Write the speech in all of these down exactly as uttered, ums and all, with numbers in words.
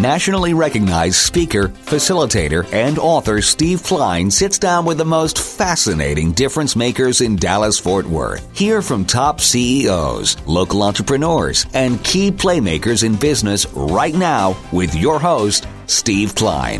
nationally recognized speaker, facilitator, and author Steve Klein sits down with the most fascinating difference makers in Dallas-Fort Worth. Hear from top C E Os, local entrepreneurs, and key playmakers in business right now with your host, Steve Klein.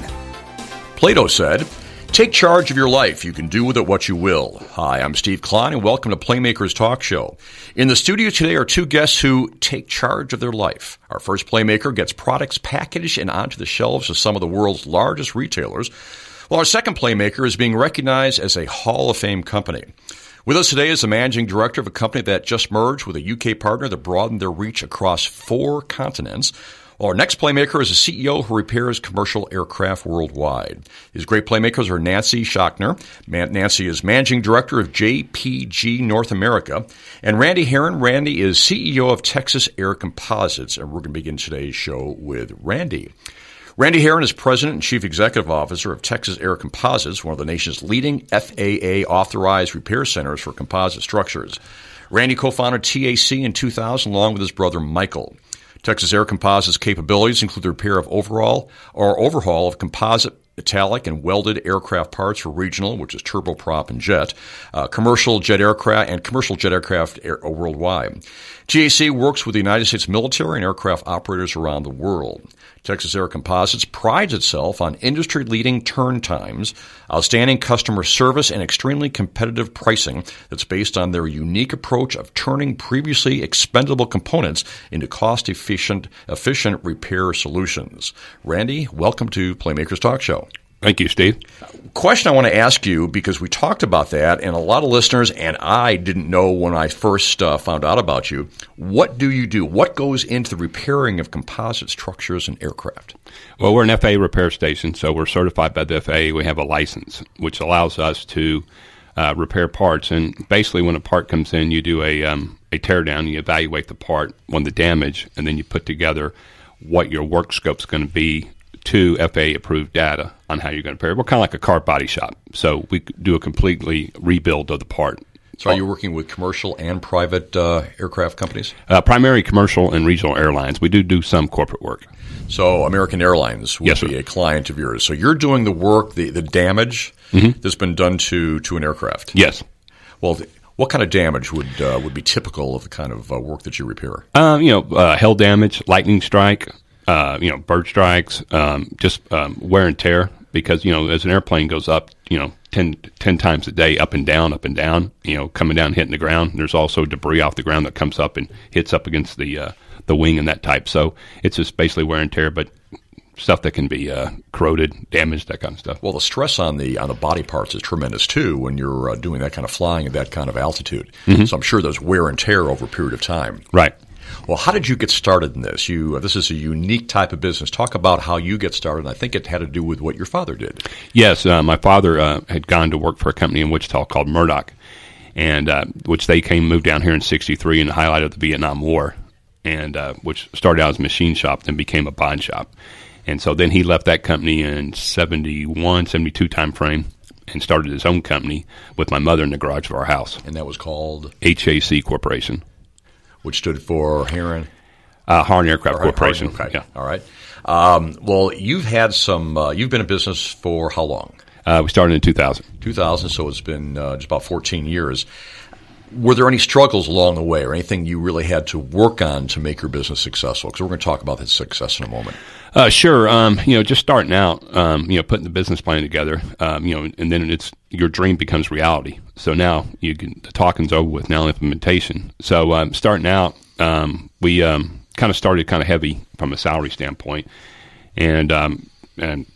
Plato said, "Take charge of your life. You can do with it what you will." Hi, I'm Steve Klein, and welcome to Playmakers Talk Show. In the studio today are two guests who take charge of their life. Our first playmaker gets products packaged and onto the shelves of some of the world's largest retailers, while our second playmaker is being recognized as a Hall of Fame company. With us today is the managing director of a company that just merged with a U K partner that broadened their reach across four continents. Well, our next playmaker is a C E O who repairs commercial aircraft worldwide. His great playmakers are Nancy Schachner. Man- Nancy is managing director of J P G North America. And Randy Herron. Randy is C E O of Texas Air Composites. And we're going to begin today's show with Randy. Randy Herron is president and chief executive officer of Texas Air Composites, one of the nation's leading F A A-authorized repair centers for composite structures. Randy co-founded T A C in two thousand along with his brother Michael. Texas Air Composites' capabilities include the repair of overall or overhaul of composite, metallic, and welded aircraft parts for regional, which is turboprop and jet, uh, commercial jet aircraft, and commercial jet aircraft air, worldwide. T A C works with the United States military and aircraft operators around the world. Texas Air Composites prides itself on industry-leading turn times, outstanding customer service, and extremely competitive pricing that's based on their unique approach of turning previously expendable components into cost-efficient efficient repair solutions. Randy, welcome to Playmakers Talk Show. Thank you, Steve. Question I want to ask you, because we talked about that, and a lot of listeners and I didn't know when I first uh, found out about you. What do you do? What goes into the repairing of composite structures and aircraft? Well, we're an F A A repair station, so we're certified by the F A A. We have a license, which allows us to uh, repair parts. And basically, when a part comes in, you do a, um, a tear down, you evaluate the part on the damage, and then you put together what your work scope's going to be to F A A-approved data on how you're going to repair it. We're kind of like a car body shop, so we do a completely rebuild of the part. So are you working with commercial and private uh, aircraft companies? Uh, primary commercial and regional airlines. We do do some corporate work. So American Airlines would yes, be sir. a client of yours. So you're doing the work, the, the damage mm-hmm. that's been done to, to an aircraft? Yes. Well, the, what kind of damage would uh, would be typical of the kind of uh, work that you repair? Uh, you know, uh, hail damage, lightning strike, Uh, you know, bird strikes, um, just um, wear and tear, because, you know, as an airplane goes up, you know, ten, ten times a day, up and down, up and down, you know, coming down, hitting the ground. There's also debris off the ground that comes up and hits up against the uh, the wing and that type. So it's just basically wear and tear, but stuff that can be uh, corroded, damaged, that kind of stuff. Well, the stress on the on the body parts is tremendous, too, when you're uh, doing that kind of flying at that kind of altitude. Mm-hmm. So I'm sure there's wear and tear over a period of time. Right. Well, how did you get started in this? You uh, this is a unique type of business. Talk about how you get started. And I think it had to do with what your father did. Yes, uh, my father uh, had gone to work for a company in Wichita called Murdoch, and uh, which they came moved down here in sixty-three in the highlight of the Vietnam War, and uh, which started out as a machine shop, then became a bond shop. And so then he left that company in seventy-one, seventy-two time frame and started his own company with my mother in the garage of our house. And that was called? H A C Corporation. Which stood for Herron? Uh, Harn Aircraft Harn, Corporation. Okay. Yeah. All right. Um, well, you've had some, uh, you've been in business for how long? Uh, we started in two thousand. two thousand, so it's been uh, just about fourteen years. Were there any struggles along the way or anything you really had to work on to make your business successful? Because we're going to talk about that success in a moment. Uh, sure. Um, you know, just starting out, um, you know, putting the business plan together, um, you know, and then it's your dream becomes reality. So now you can, the talking's over with, now implementation. So um, starting out, um, we um, kind of started kind of heavy from a salary standpoint, and um, and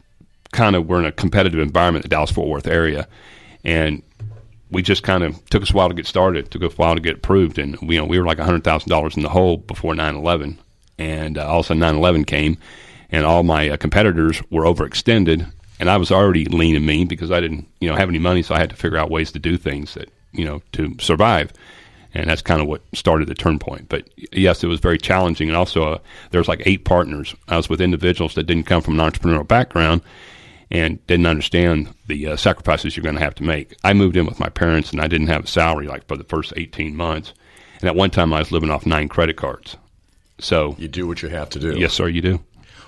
kind of we're in a competitive environment in the Dallas-Fort Worth area, and we just kind of took us a while to get started. It took us a while to get approved, and we, you know, we were like one hundred thousand dollars in the hole before nine eleven. And uh, all of a sudden nine eleven came, and all my uh, competitors were overextended, and I was already lean and mean because I didn't, you know, have any money, so I had to figure out ways to do things that, you know, to survive. And that's kind of what started the turn point. But yes, it was very challenging. And also, uh, there was like eight partners. I was with individuals that didn't come from an entrepreneurial background and didn't understand the uh, sacrifices you're going to have to make. I moved in with my parents, and I didn't have a salary like for the first eighteen months. And at one time, I was living off nine credit cards. So you do what you have to do. Yes, sir, you do.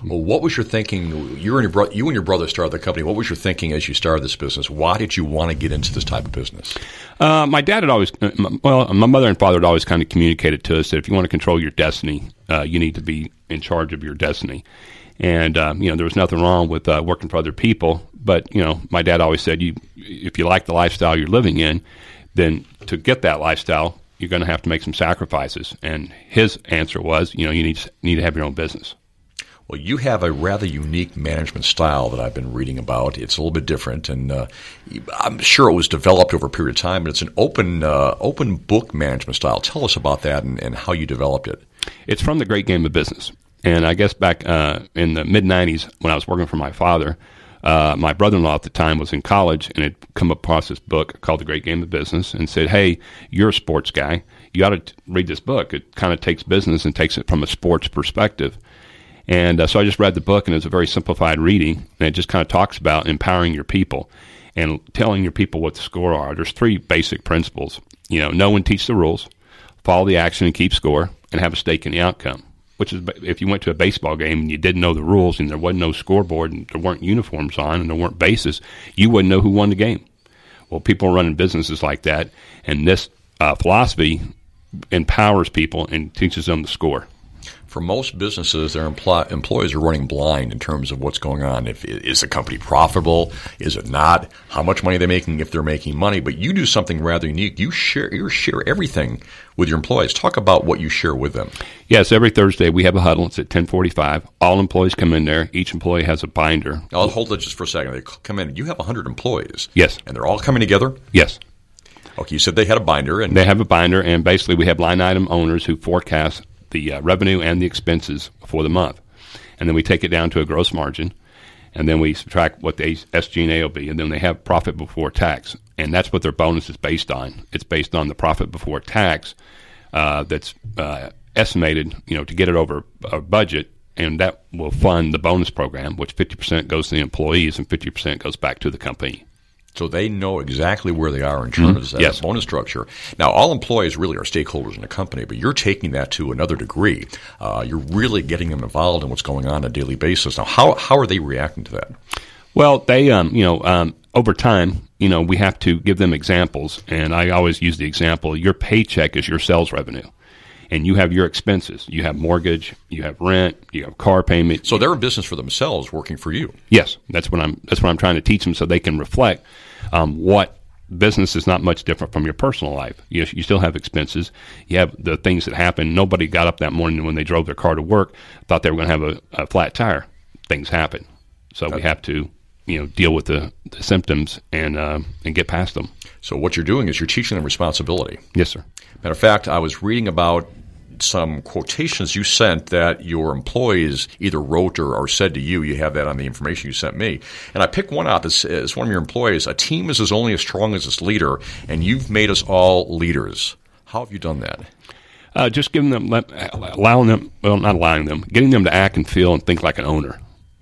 Well, what was your thinking? You and your bro- you and your brother started the company. What was your thinking as you started this business? Why did you want to get into this type of business? Uh, my dad had always, well, my mother and father had always kind of communicated to us that if you want to control your destiny, uh, you need to be in charge of your destiny. And, um, you know, there was nothing wrong with uh, working for other people. But, you know, my dad always said, you, if you like the lifestyle you're living in, then to get that lifestyle, you're going to have to make some sacrifices. And his answer was, you know, you need to, need to have your own business. Well, you have a rather unique management style that I've been reading about. It's a little bit different, and uh, I'm sure it was developed over a period of time, but it's an open uh, open book management style. Tell us about that and, and how you developed it. It's from The Great Game of Business. And I guess back uh, in the mid-nineties when I was working for my father, uh, my brother-in-law at the time was in college and had come across this book called The Great Game of Business and said, hey, you're a sports guy. You ought to t- read this book. It kind of takes business and takes it from a sports perspective. And uh, so I just read the book, and it's a very simplified reading, and it just kind of talks about empowering your people and telling your people what the score are. There's three basic principles. You know, know and teach the rules, follow the action and keep score, and have a stake in the outcome, which is if you went to a baseball game and you didn't know the rules and there wasn't no scoreboard and there weren't uniforms on and there weren't bases, you wouldn't know who won the game. Well, people are running businesses like that, and this uh, philosophy empowers people and teaches them the score. For most businesses, their empl- employees are running blind in terms of what's going on. If is the company profitable? Is it not? How much money are they making if they're making money? But you do something rather unique. You share you share everything with your employees. Talk about what you share with them. Yes, every Thursday we have a huddle. It's at ten forty-five. All employees come in there. Each employee has a binder. I'll hold it just for a second. They come in. You have one hundred employees. Yes. And they're all coming together? Yes. Okay, you said they had a binder. And they have a binder, and basically we have line item owners who forecast the uh, revenue and the expenses for the month. And then we take it down to a gross margin, and then we subtract what the S G and A will be, and then they have profit before tax. And that's what their bonus is based on. It's based on the profit before tax uh, that's uh, estimated, you know, to get it over a budget, and that will fund the bonus program, which fifty percent goes to the employees and fifty percent goes back to the company. So they know exactly where they are in terms mm-hmm. of that yes. bonus structure. Now, all employees really are stakeholders in the company, but you're taking that to another degree. Uh, you're really getting them involved in what's going on on a daily basis. Now, how how are they reacting to that? Well, they, um, you know, um, over time, you know, we have to give them examples, and I always use the example: your paycheck is your sales revenue, and you have your expenses. You have mortgage, you have rent, you have car payment. So they're in business for themselves, working for you. Yes, that's what I'm. That's what I'm trying to teach them, so they can reflect um, what business is not much different from your personal life. You, you still have expenses. You have the things that happen. Nobody got up that morning when they drove their car to work thought they were going to have a, a flat tire. Things happen, so okay. we have to, you know, deal with the, the symptoms and uh, and get past them. So what you're doing is you're teaching them responsibility. Yes, sir. Matter of fact, I was reading about some quotations you sent that your employees either wrote or, or said to you. You have that on the information you sent me. And I picked one out that says, one of your employees, a team is as only as strong as its leader, and you've made us all leaders. How have you done that? Uh, just giving them, allowing them, well, not allowing them, getting them to act and feel and think like an owner,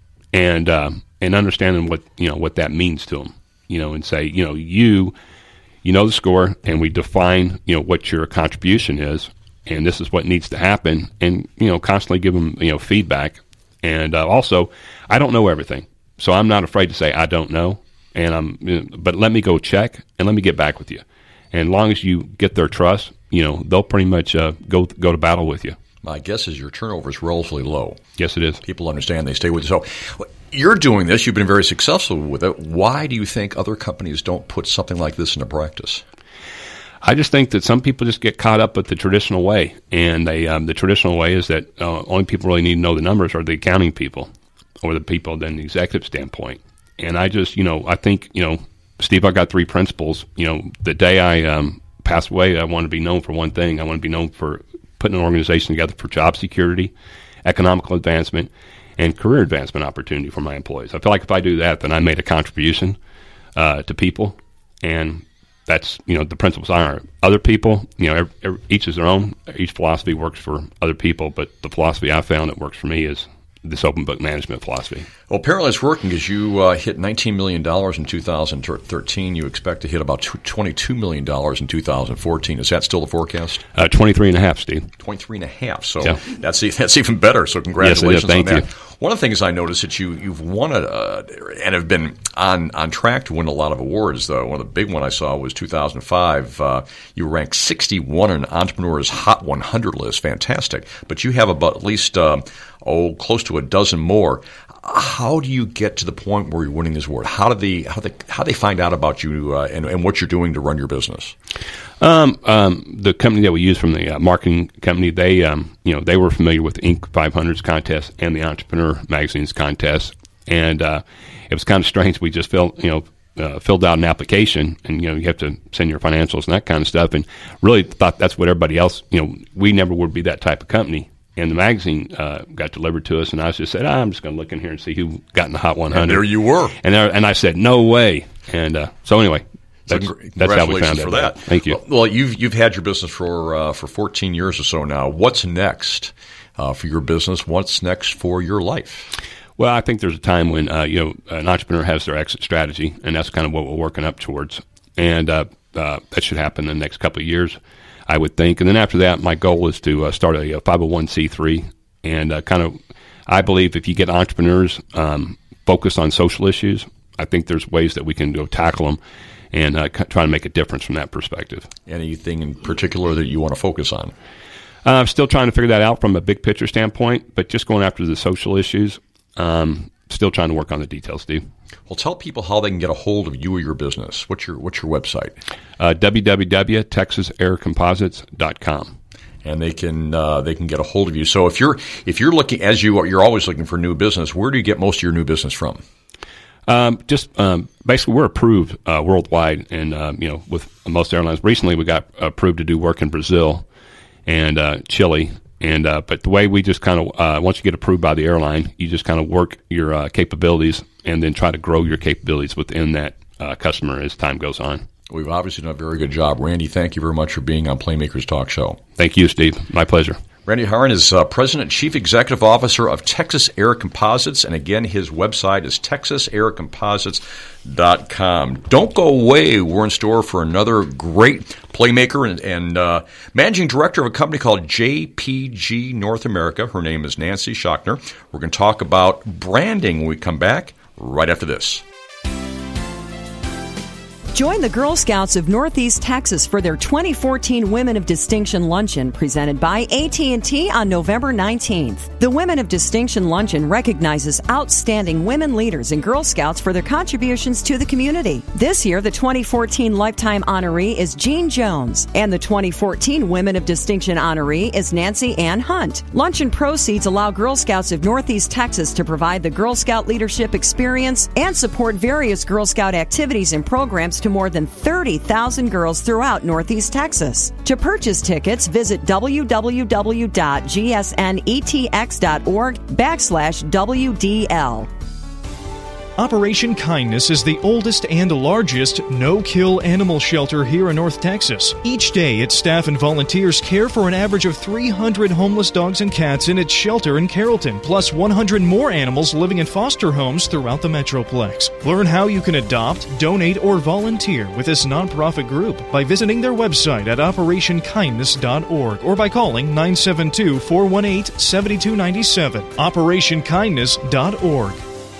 and uh, and understanding what, you know, what that means to them, you know, and say, you know, you, you know the score, and we define, you know, what your contribution is. And this is what needs to happen, and, you know, constantly give them, you know, feedback. And uh, also, I don't know everything, so I'm not afraid to say I don't know. And I'm, you know, but let me go check and let me get back with you. And as long as you get their trust, you know, they'll pretty much uh, go go to battle with you. My guess is your turnover is relatively low. Yes, it is. People understand, they stay with you. So you're doing this. You've been very successful with it. Why do you think other companies don't put something like this into practice? I just think that some people just get caught up with the traditional way, and they um, the traditional way is that uh, only people really need to know the numbers are the accounting people or the people than the executive standpoint. And I just, you know, I think, you know, Steve, I got three principles. You know, the day I um, pass away, I want to be known for one thing. I want to be known for putting an organization together for job security, economical advancement, and career advancement opportunity for my employees. I feel like if I do that, then I made a contribution uh, to people, and that's, you know, the principles are other people, you know, every, every, each is their own. Each philosophy works for other people, but the philosophy I found that works for me is this open book management philosophy. Well, apparently it's working because you uh, hit nineteen million dollars in two thousand thirteen. You expect to hit about twenty-two million dollars in two thousand fourteen. Is that still the forecast? Uh, twenty-three and a half, Steve. twenty-three and a half. So yeah. that's that's even better. So congratulations yes, it is. Thank on you. that. One of the things I noticed that you, you've won a, uh, and have been on, on track to win a lot of awards, though. One of the big one I saw was two thousand five. Uh, you ranked sixty-one on Entrepreneur's Hot one hundred list. Fantastic. But you have about at least, uh, oh, close to a dozen more. How do you get to the point where you're winning this award? How do they, how they, how they find out about you uh, and, and what you're doing to run your business? Um, um, the company that we use from the uh, marketing company, they, um, you know, they were familiar with Inc five hundred's contest and the Entrepreneur Magazine's contest, and uh, it was kind of strange. We just filled, you know, uh, filled out an application, and you know, you have to send your financials and that kind of stuff, and really thought that's what everybody else. You know, we never would be that type of company. And the magazine uh, got delivered to us, and I just said, ah, I'm just going to look in here and see who got in the Hot one hundred. And there you were. And there, and I said, no way. And uh, so anyway. That's, so that's how we found for out. that. Thank you. Well, you've you've had your business for uh, for fourteen years or so now. What's next uh, for your business? What's next for your life? Well, I think there's a time when uh, you know an entrepreneur has their exit strategy, and that's kind of what we're working up towards. And uh, uh, that should happen in the next couple of years, I would think. And then after that, my goal is to uh, start a, a five oh one c three, and uh, kind of, I believe if you get entrepreneurs um, focused on social issues, I think there's ways that we can go tackle them and uh, try to make a difference from that perspective. Anything in particular that you want to focus on? Uh, I'm still trying to figure that out from a big picture standpoint, but just going after the social issues, um, still trying to work on the details, Steve. Well, tell people how they can get a hold of you or your business. What's your What's your website? Uh, w w w dot texas air composites dot com. And they can uh, they can get a hold of you. So if you're if you're looking, as you are, you're always looking for new business, where do you get most of your new business from? Um, just um, basically, we're approved uh, worldwide, and um, you know, with most airlines. Recently, we got approved to do work in Brazil and uh, Chile, and uh, but the way we just kind of uh, once you get approved by the airline, you just kind of work your uh, capabilities, and then try to grow your capabilities within that uh, customer as time goes on. We've obviously done a very good job, Randy. Thank you very much for being on Playmakers Talk Show. Thank you, Steve. My pleasure. Randy Harren is uh, President and Chief Executive Officer of Texas Air Composites, and again, his website is texas air composites dot com. Don't go away. We're in store for another great playmaker and, and uh, managing director of a company called J P G North America. Her name is Nancy Schachner. We're going to talk about branding when we come back right after this. Join the Girl Scouts of Northeast Texas for their twenty fourteen Women of Distinction Luncheon presented by A T and T on November nineteenth. The Women of Distinction Luncheon recognizes outstanding women leaders and Girl Scouts for their contributions to the community. This year, the twenty fourteen Lifetime Honoree is Jean Jones, and the twenty fourteen Women of Distinction Honoree is Nancy Ann Hunt. Luncheon proceeds allow Girl Scouts of Northeast Texas to provide the Girl Scout leadership experience and support various Girl Scout activities and programs to more than thirty thousand girls throughout Northeast Texas. To purchase tickets, visit w w w dot g s n e t x dot org backslash W D L. Operation Kindness is the oldest and largest no-kill animal shelter here in North Texas. Each day, its staff and volunteers care for an average of three hundred homeless dogs and cats in its shelter in Carrollton, plus one hundred more animals living in foster homes throughout the Metroplex. Learn how you can adopt, donate, or volunteer with this nonprofit group by visiting their website at operation kindness dot org or by calling nine seven two, four one eight, seven two nine seven. operation kindness dot org.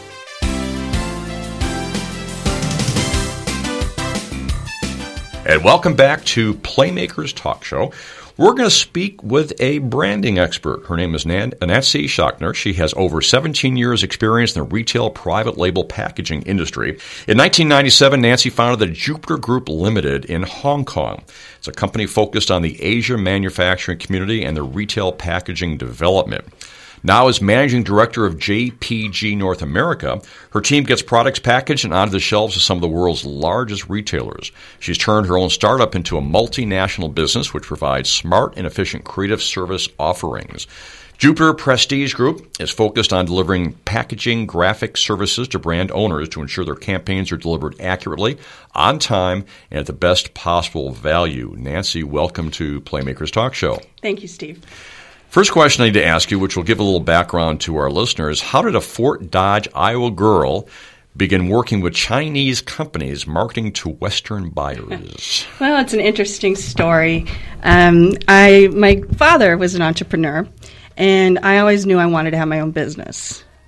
And welcome back to Playmakers Talk Show. We're going to speak with a branding expert. Her name is Nancy Schachner. She has over seventeen years experience in the retail private label packaging industry. In nineteen ninety-seven, Nancy founded the Jupiter Group Limited in Hong Kong. It's a company focused on the Asia manufacturing community and the retail packaging development. Now as Managing Director of J P G North America, her team gets products packaged and onto the shelves of some of the world's largest retailers. She's turned her own startup into a multinational business which provides smart and efficient creative service offerings. Jupiter Prestige Group is focused on delivering packaging graphic services to brand owners to ensure their campaigns are delivered accurately, on time, and at the best possible value. Nancy, welcome to Playmakers Talk Show. Thank you, Steve. First question I need to ask you, which will give a little background to our listeners, how did a Fort Dodge, Iowa girl begin working with Chinese companies marketing to Western buyers? Well, it's an interesting story. Um, I my father was an entrepreneur, and I always knew I wanted to have my own business.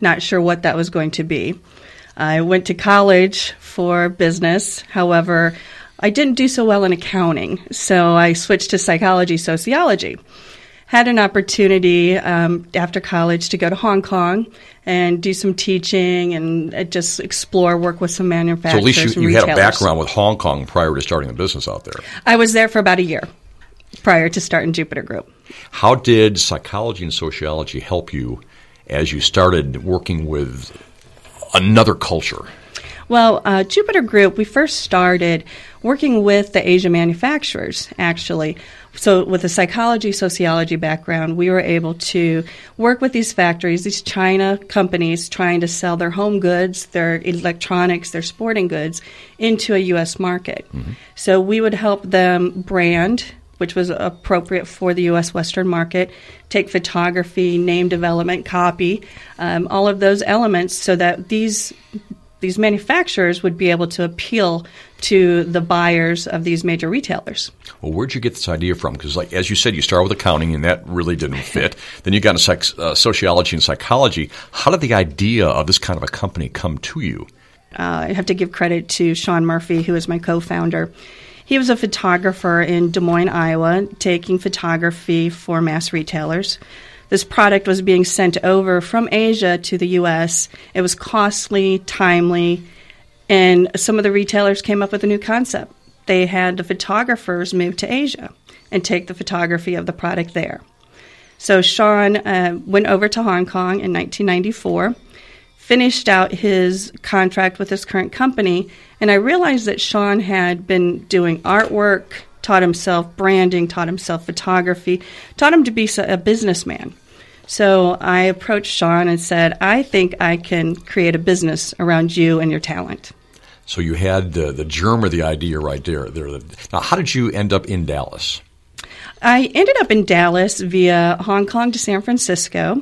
not sure what that was going to be. I went to college for business. However, I didn't do so well in accounting, so I switched to psychology, sociology. Had an opportunity um, after college to go to Hong Kong and do some teaching and uh, just explore, work with some manufacturers. So at least you, and you had a retailers. background with Hong Kong prior to starting the business out there. I was there for about a year prior to starting Jupiter Group. How did psychology and sociology help you as you started working with another culture? Well, uh, Jupiter Group, we first started working with the Asian manufacturers, actually. So with a psychology, sociology background, we were able to work with these factories, these China companies trying to sell their home goods, their electronics, their sporting goods into a U S market. Mm-hmm. So we would help them brand, which was appropriate for the U S Western market, take photography, name development, copy, um, all of those elements so that these these manufacturers would be able to appeal to the buyers of these major retailers. Well, where'd you get this idea from? Because, like as you said, you started with accounting, and that really didn't fit. Then you got into psych- uh, sociology and psychology. How did the idea of this kind of a company come to you? Uh, I have to give credit to Sean Murphy, who is my co-founder. He was a photographer in Des Moines, Iowa, taking photography for mass retailers. This product was being sent over from Asia to the U S. It was costly, timely, and some of the retailers came up with a new concept. They had the photographers move to Asia and take the photography of the product there. So Sean uh, went over to Hong Kong in nineteen ninety-four, finished out his contract with his current company, and I realized that Sean had been doing artwork, taught himself branding, taught himself photography, taught him to be a businessman. So I approached Sean and said, I think I can create a business around you and your talent. So you had the, the germ of the idea right there. there. Now, how did you end up in Dallas? I ended up in Dallas via Hong Kong to San Francisco,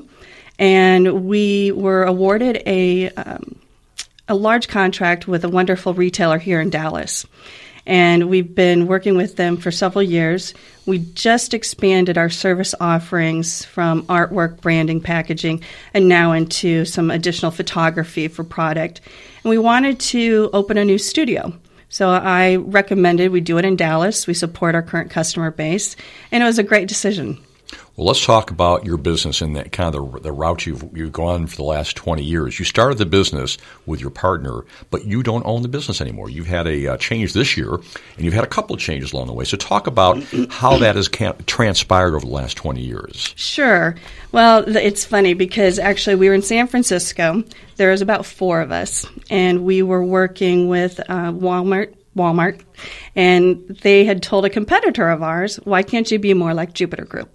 and we were awarded a um, a large contract with a wonderful retailer here in Dallas. And we've been working with them for several years. We just expanded our service offerings from artwork, branding, packaging, and now into some additional photography for product. And we wanted to open a new studio. So I recommended we do it in Dallas. We support our current customer base, and it was a great decision. Well, let's talk about your business and that kind of the, the route you've, you've gone for the last twenty years. You started the business with your partner, but you don't own the business anymore. You've had a uh, change this year, and you've had a couple of changes along the way. So talk about how that has can- transpired over the last twenty years. Sure. Well, it's funny because actually we were in San Francisco. There was about four of us, and we were working with uh, Walmart. Walmart, and they had told a competitor of ours, why can't you be more like Jupiter Group?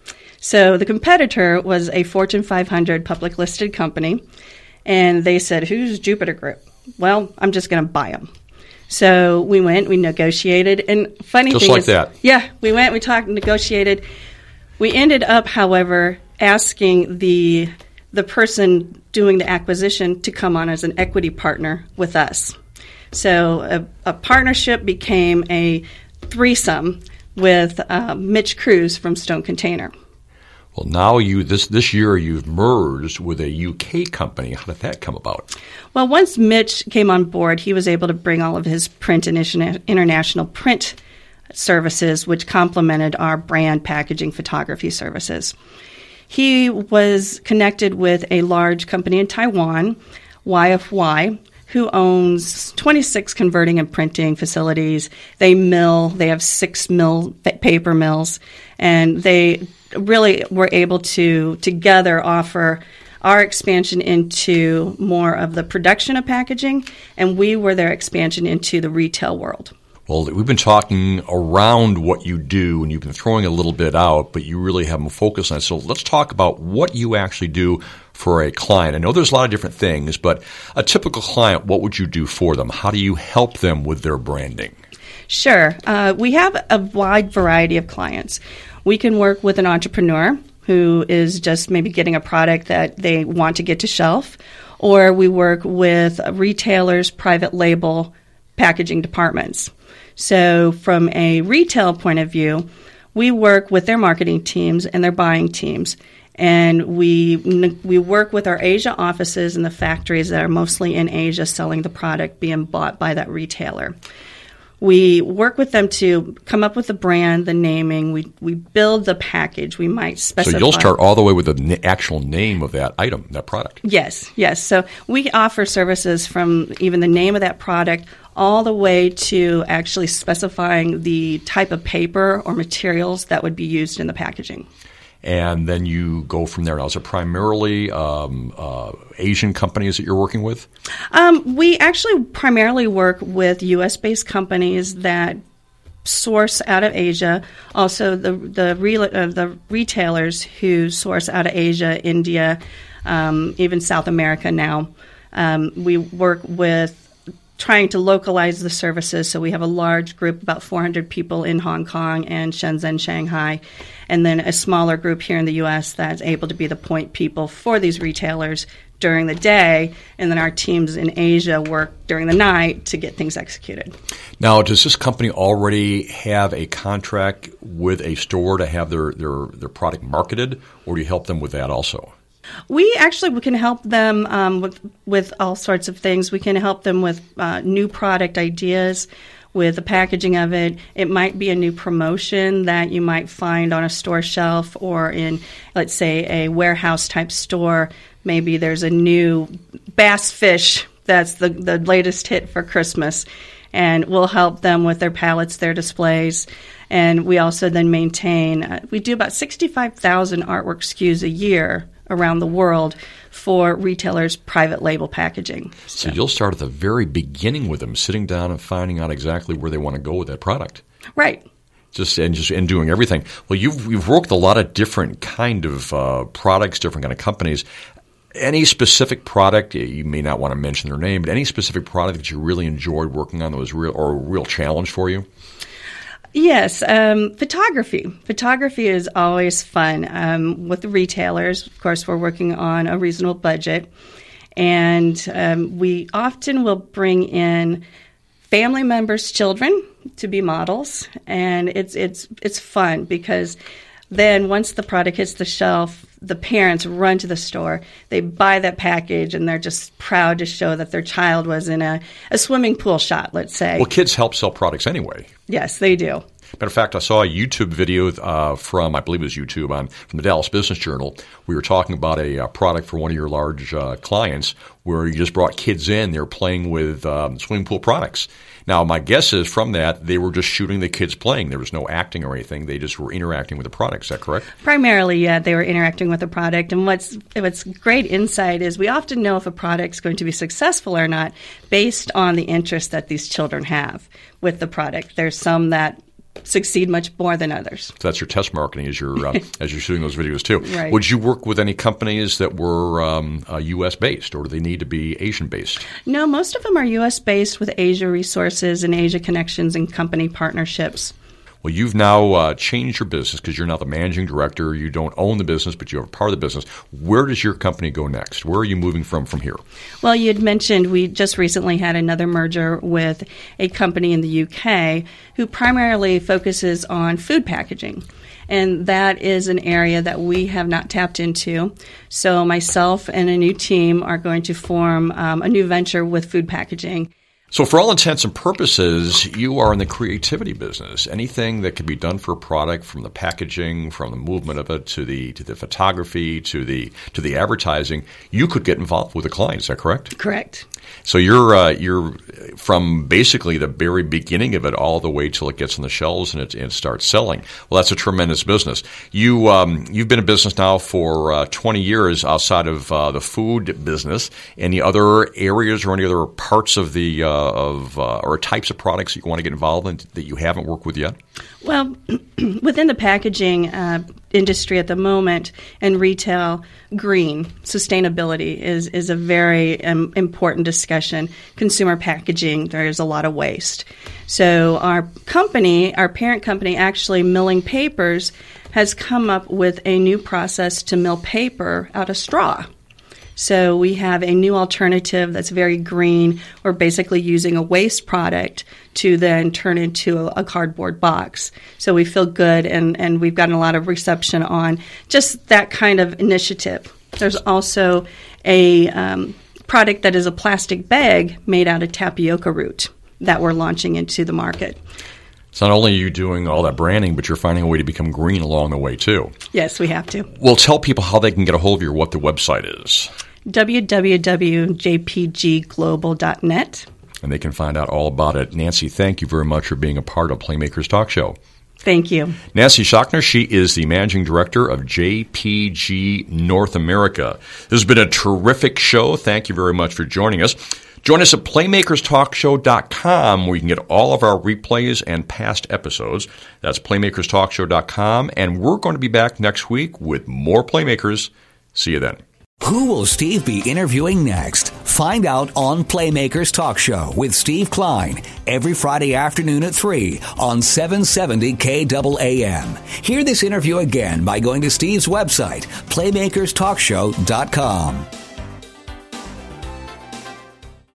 So the competitor was a Fortune five hundred public listed company, and they said, who's Jupiter Group? Well, I'm just going to buy them. So we went, we negotiated, and funny just thing like is, that. Yeah, we went, we talked, negotiated. We ended up, however, asking the the person doing the acquisition to come on as an equity partner with us. So a, a partnership became a threesome with uh, Mitch Cruz from Stone Container. Well, now you this this year you've merged with a U K company. How did that come about? Well, once Mitch came on board, he was able to bring all of his print and international print services, which complemented our brand packaging photography services. He was connected with a large company in Taiwan, Y F Y, who owns twenty-six converting and printing facilities. They mill, they have six mill paper mills, and they really were able to together offer our expansion into more of the production of packaging, and we were their expansion into the retail world. Well, we've been talking around what you do, and you've been throwing a little bit out, but you really haven't focused on it. So let's talk about what you actually do for a client. I know there's a lot of different things, but a typical client, what would you do for them? How do you help them with their branding? Sure. Uh, we have a wide variety of clients. We can work with an entrepreneur who is just maybe getting a product that they want to get to shelf, or we work with retailers, private label packaging departments. So from a retail point of view, we work with their marketing teams and their buying teams, And we we work with our Asia offices and the factories that are mostly in Asia selling the product being bought by that retailer. We work with them to come up with the brand, the naming. We we build the package. We might specify. So you'll start all the way with the na- actual name of that item, that product. Yes, yes. So we offer services from even the name of that product all the way to actually specifying the type of paper or materials that would be used in the packaging. And then you go from there. Now, is it primarily um, uh, Asian companies that you're working with? Um, we actually primarily work with U S-based companies that source out of Asia. Also, the the, re- uh, the retailers who source out of Asia, India, um, even South America now. Um, we work with trying to localize the services. So we have a large group, about four hundred people in Hong Kong and Shenzhen, Shanghai, and then a smaller group here in the U S that's able to be the point people for these retailers during the day, and then our teams in Asia work during the night to get things executed. Now, does this company already have a contract with a store to have their, their, their product marketed, or do you help them with that also? We actually we can help them um, with with all sorts of things. We can help them with uh, new product ideas, with the packaging of it. It might be a new promotion that you might find on a store shelf or in, let's say, a warehouse type store. Maybe there's a new bass fish that's the, the latest hit for Christmas, and we'll help them with their pallets, their displays. And we also then maintain, uh, we do about sixty-five thousand artwork S K Us a year around the world for retailers' private label packaging. So. so you'll start at the very beginning with them, sitting down and finding out exactly where they want to go with that product. Right. Just and just and doing everything. Well, you've you've worked with a lot of different kind of uh, products, different kind of companies. Any specific product, you may not want to mention their name, but any specific product that you really enjoyed working on that was real or a real challenge for you? Yes, um, photography. Photography is always fun. Um, with the retailers, of course, we're working on a reasonable budget, and um, we often will bring in family members' children to be models, and it's it's it's fun because then once the product hits the shelf, the parents run to the store, they buy that package, and they're just proud to show that their child was in a, a swimming pool shot, let's say. Well, kids help sell products anyway. Yes, they do. Matter of fact, I saw a YouTube video uh, from, I believe it was YouTube, on from the Dallas Business Journal. We were talking about a, a product for one of your large uh, clients where you just brought kids in. They were playing with um, swimming pool products. Now, my guess is from that, they were just shooting the kids playing. There was no acting or anything. They just were interacting with the product. Is that correct? Primarily, yeah, they were interacting with the product. And what's what's great insight is we often know if a product's going to be successful or not based on the interest that these children have with the product. There's some that succeed much more than others. So that's your test marketing as you're uh, as you're shooting those videos too. Right. Would you work with any companies that were um, uh, U S based, or do they need to be Asian based? No, most of them are U S based with Asia resources and Asia connections and company partnerships. Well, you've now uh, changed your business because you're now the managing director. You don't own the business, but you have a part of the business. Where does your company go next? Where are you moving from from here? Well, you had mentioned we just recently had another merger with a company in the U K who primarily focuses on food packaging. And that is an area that we have not tapped into. So myself and a new team are going to form um, a new venture with food packaging. So for all intents and purposes, you are in the creativity business. Anything that can be done for a product, from the packaging, from the movement of it, to the to the photography, to the to the advertising, you could get involved with a client. Is that correct? Correct. So you're uh, you're from basically the very beginning of it all the way till it gets on the shelves and it, and it starts selling. Well, that's a tremendous business. You um, you've been in business now for uh, twenty years outside of uh, the food business. Any other areas or any other parts of the uh, of uh, or types of products that you want to get involved in that you haven't worked with yet? Well, within the packaging uh, industry at the moment and retail, green sustainability is is a very um, important discussion. Consumer packaging, there's a lot of waste. So our company, our parent company, actually Milling Papers, has come up with a new process to mill paper out of straw. So we have a new alternative that's very green. We're basically using a waste product to then turn into a, a cardboard box. So we feel good, and, and we've gotten a lot of reception on just that kind of initiative. There's also a um, product that is a plastic bag made out of tapioca root that we're launching into the market. So not only are you doing all that branding, but you're finding a way to become green along the way, too. Yes, we have to. Well, tell people how they can get a hold of you or what the website is. w w w dot j p g global dot net. And they can find out all about it. Nancy, thank you very much for being a part of Playmakers Talk Show. Thank you. Nancy Schachner, she is the managing director of J P G North America. This has been a terrific show. Thank you very much for joining us. Join us at playmakers talk show dot com, where you can get all of our replays and past episodes. That's playmakers talk show dot com, and we're going to be back next week with more Playmakers. See you then. Who will Steve be interviewing next? Find out on Playmakers Talk Show with Steve Klein every Friday afternoon at three on seven seventy K A A M. Hear this interview again by going to Steve's website, playmakers talk show dot com.